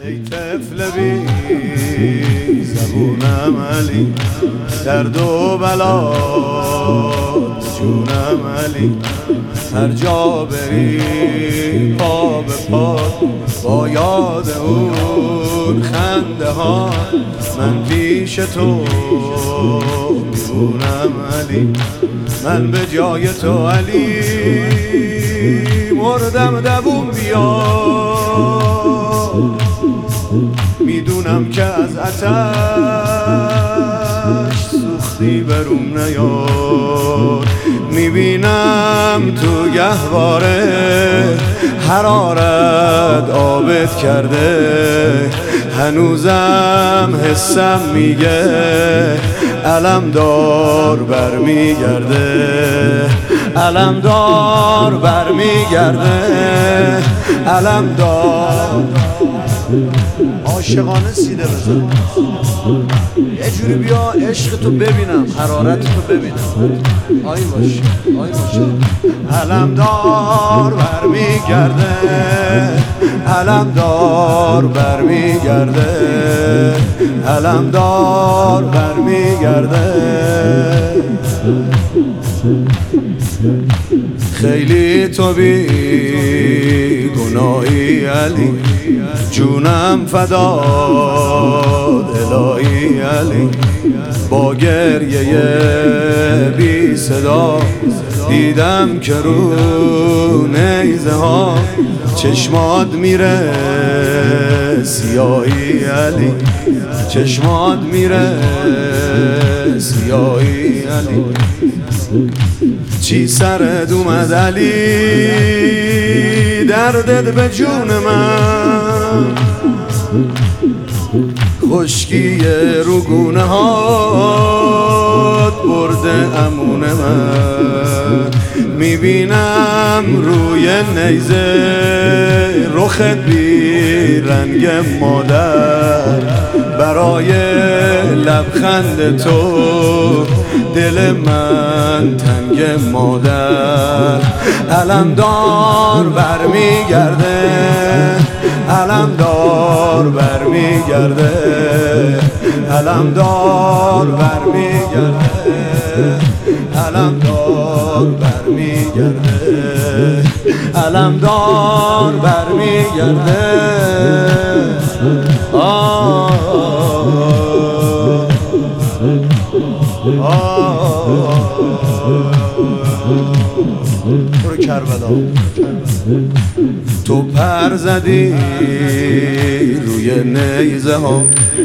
ای طفل بی زبونم علی، درد و بلا جونم علی، هر جا بری پا به پا با یاد اون خنده ها، من پیش تو میمونم علی، من به جای تو علی مردم دووم بیا، میدونم که از آتش سوختی بروم نیاد، میبینم تو گهواره حرارت آبت کرده، هنوزم حسم میگه علم دار برمیگرده، علم دار برمیگرده، علم دار. عاشقانه سیده بزن یه جوری بیا عشق تو ببینم، حرارت تو ببینم، آی باش آی باش. علم دار برمیگرده، علم دار برمیگرده، علم دار برمیگرده. خیلی تو بی گناهی علی، جونم فداد الهی علی، با گریه بی صدا دیدم که رو نیزه ها چشمات میره سیاهی علی، چشمات میره سیاهی علی. چی سرت اومد علی، دردت به جون من، خشکی رو گونه هات برده امون من، میبینم روی نیزه رخت بی رنگ مادر، برای لبخند تو دل من تنگ مادر، علم دار برمیگرده، علم دار برمیگرده، علم دار برمیگرده، علم دار برمیگرده، علم دار برمیگرده. برو کربلا. تو پر زدی روی نیزه ها،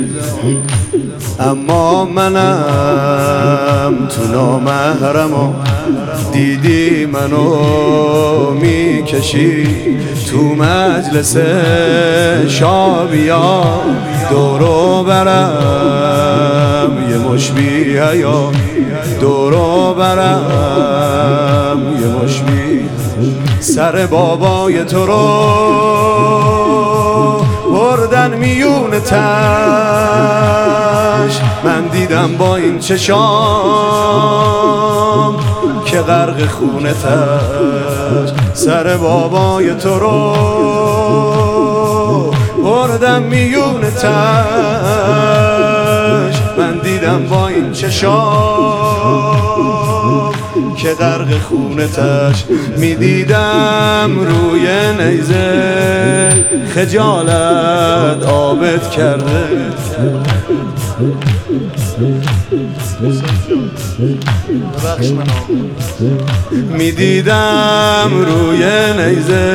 اما منم تو نامحرما، دیدی منو میکشی تو مجلس شابیا، دورو برم یه مش بی حیا، دورو برم یه مش بی، سر بابای تو رو بردن میون تش، من دیدم با این چشام که غرق خونه تش، سر بابای تو رو بردم میون تش، من دیدم با این چشام که غرق خونه تش، میدیدم روی نیزه خجالت آبت کرده، میدیدم روی نیزه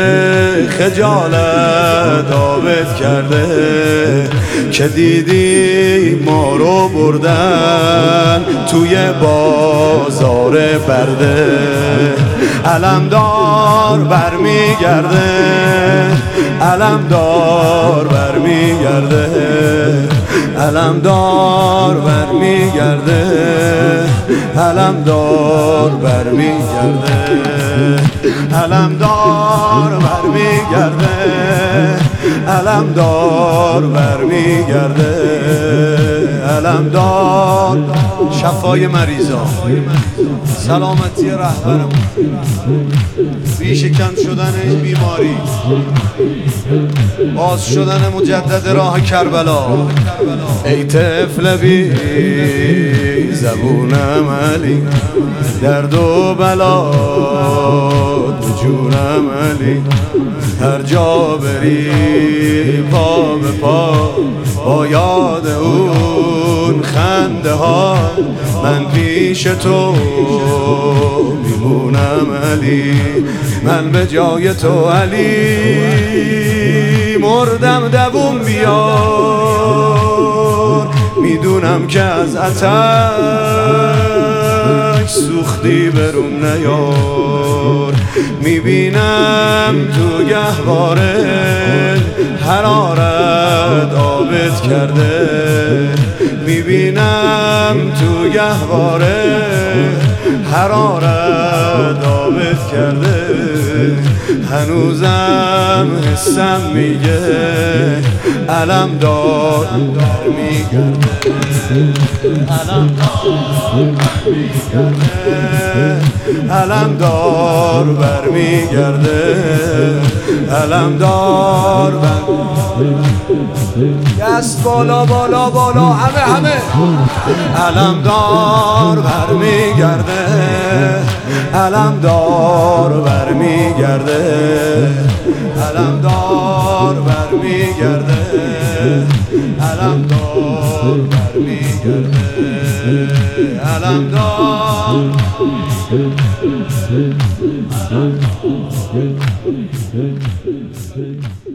خجالت آبت کرده، که دیدی ما رو بردن توی بازار برده، علم دار برمیگرده، علم دار برمیگرده، علم دار برمیگرده، علم دار برمیگرده، علم دار برمیگرده، علم دار برمیگرده. علم دار شفای مریضا، سلامتی رهبرمون، ریشه کم شدن این بیماری، باز شدن مجدد راه کربلا. ای طفل بی زبون عملی، درد و بلا تو جونم علی، هر جا بری پا به پا با یاد اون خنده ها، من پیش تو میمونم علی، من به جای تو علی، مردم دووم بیار، میدونم که از اتک سوختی برون نیار، میبینم تو گهواره حرارت آبت کرده، میبینم تو گهواره حرارت آبت کرده، هنوزم حسم میگه علم دار برمیگرده، علم دار برمیگرده، علم دار برمیگرده، علم دار دست بالا بالا بالا همه علم دار برمیگرده، علم دار برمیگرده، علم دار برمیگرده، علم دار برمیگرده، علم دار